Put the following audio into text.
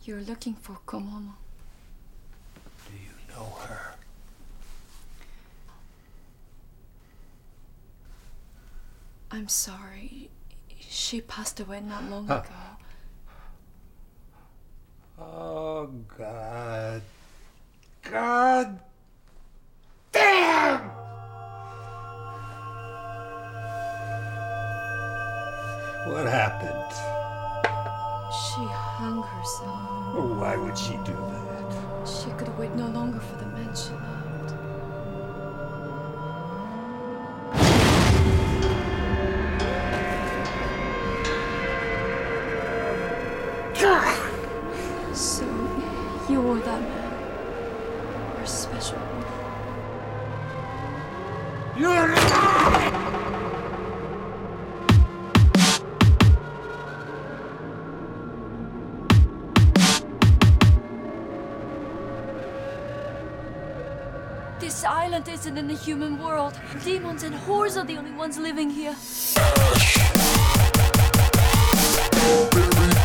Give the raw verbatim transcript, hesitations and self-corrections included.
You're looking for Komomo. Do you know her? I'm sorry. She passed away not long Huh. ago. Oh, God. God damn! What happened? She hung herself. Why would she do that? She could wait no longer for the man she loved. So, you were that man. Our special one. You're This island isn't in the human world. Demons and whores are the only ones living here. Baby,